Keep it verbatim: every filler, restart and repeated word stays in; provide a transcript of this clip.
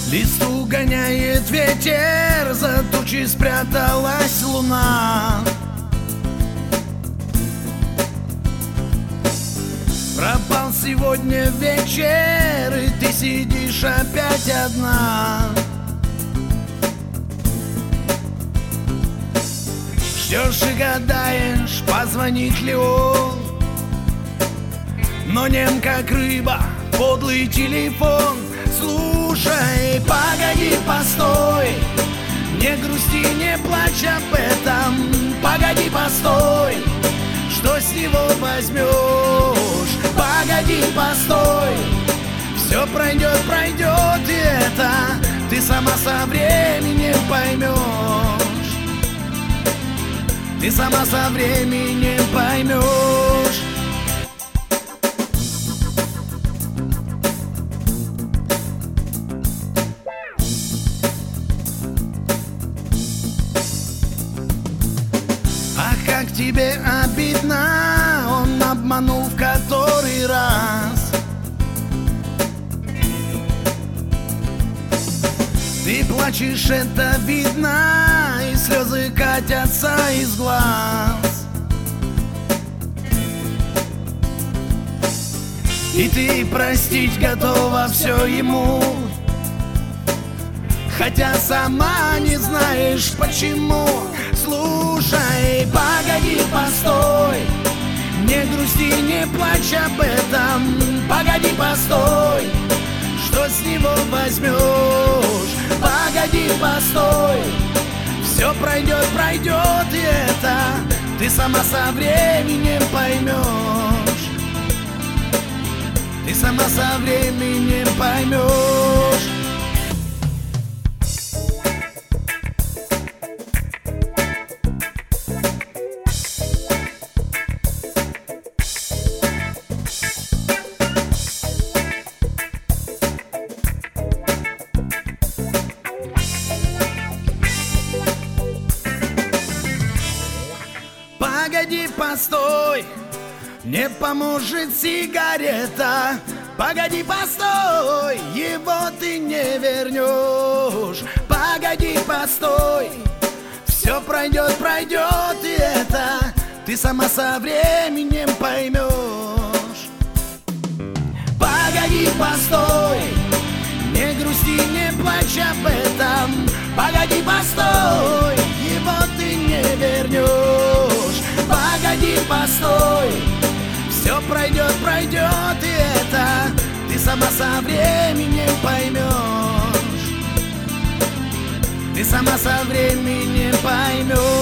Листву гоняет ветер, за тучи спряталась луна. Пропал сегодня вечер, и ты сидишь опять одна. Ждешь и гадаешь, позвонит ли он, но нем как рыба подлый телефон. Слушай, погоди, постой, не грусти, не плачь об этом. Погоди, постой, что с него возьмешь? Погоди, постой, все пройдет, пройдет, и это ты сама со временем поймешь. Ты сама со временем поймешь. Ах, как тебе обидно, он обманул в который раз. Ты плачешь, это видно, и слезы катятся из глаз. И ты простить готова все ему, хотя сама не знаешь почему. Слушай, погоди, постой, не грусти, не плачь об этом. Погоди, постой, что с него возьмешь? Погоди, постой, все пройдет, пройдет, и это ты сама со временем поймешь. Ты сама со временем поймешь. Погоди, постой, не поможет сигарета. Погоди, постой, его ты не вернешь. Погоди, постой, все пройдет, пройдет, и это ты сама со временем поймешь. Погоди, постой, не грусти, не плачь об этом. Погоди, постой, его ты не вернешь. Погоди, постой, все пройдет, пройдет, и это ты сама со временем поймешь. Ты сама со временем поймешь.